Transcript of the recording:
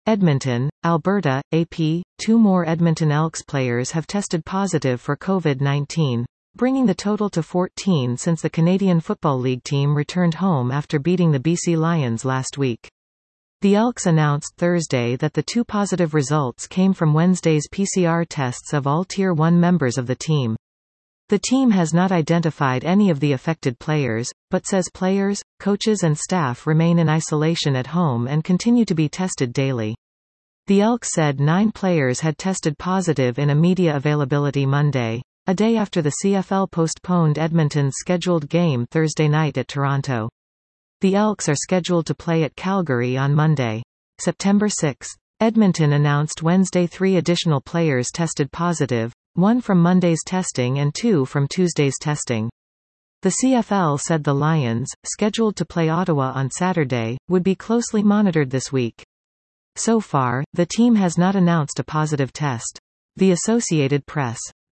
Edmonton, Alberta, AP. Two more Edmonton Elks players have tested positive for COVID-19, bringing the total to 14 since the Canadian Football League team returned home after beating the BC Lions last week. The Elks announced Thursday that the two positive results came from Wednesday's PCR tests of all Tier 1 members of the team. The team has not identified any of the affected players, but says players, coaches and staff remain in isolation at home and continue to be tested daily. The Elks said 9 players had tested positive in a media availability Monday, a day after the CFL postponed Edmonton's scheduled game Thursday night at Toronto. The Elks are scheduled to play at Calgary on Monday, September 6. Edmonton announced Wednesday 3 additional players tested positive, 1 from Monday's testing and 2 from Tuesday's testing. The CFL said the Lions, scheduled to play Ottawa on Saturday, would be closely monitored this week. So far, the team has not announced a positive test. The Associated Press.